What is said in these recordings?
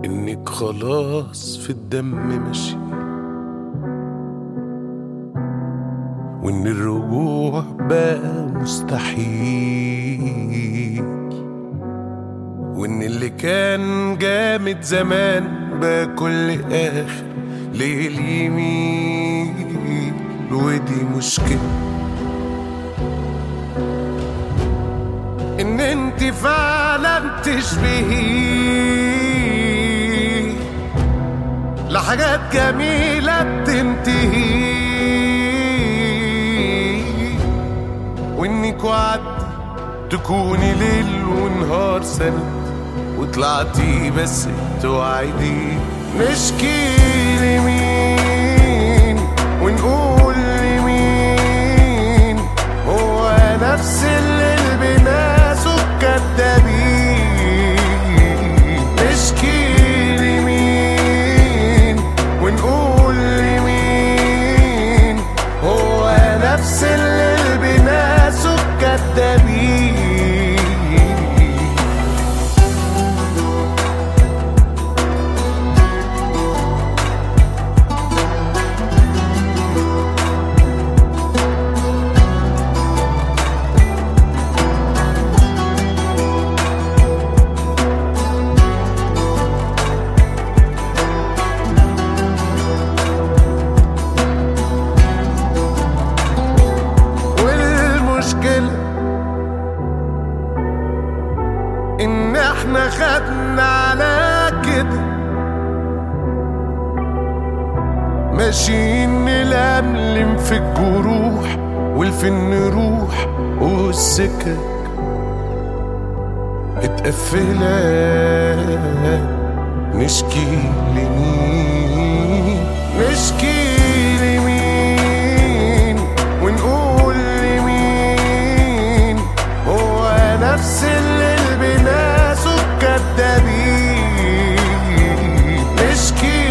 وإنك خلاص في الدم ماشي، وإن الرجوع بقى مستحيل، وإن اللي كان جامد زمان بقى كل آخر ليل يميل. ودي مشكلة إن انت فعلا تشبهي لحاجات جميلة بتنتهي، وإنك وعدت تكوني ليل ونهار سند، وطلعتي بس توعدي. نشكي لمين ونقول لمين؟ هو نفس اللي بناسه كدابين. نشكي لمين ونقول لمين؟ هو نفس اللي بناسه كدابين. إن احنا خدنا على كده، ماشيين نلملم في الجروح والفن نروح والسكك اتقفلة. نشكي لمين؟ نشكي لمين ونقول لمين؟ هو نفس اللي بناسه كدابين. نشكي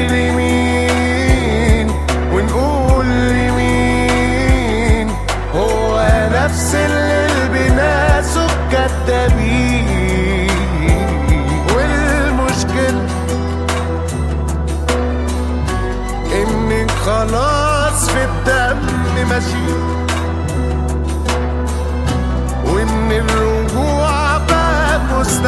لمين ونقول لمين؟ هو نفس اللي بناسه كدابين. والمشكلة إنك خلاص في الدم ماشي، وإن الرجوع بقى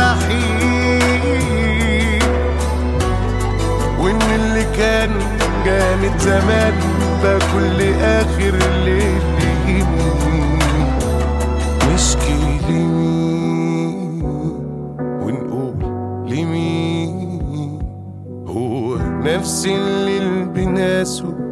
مستحيل، وإن اللي كان جامد زمان بقى كل آخر الليل يمين. نشكي لمين ونقول لمين؟ هو نفس اللي بناسه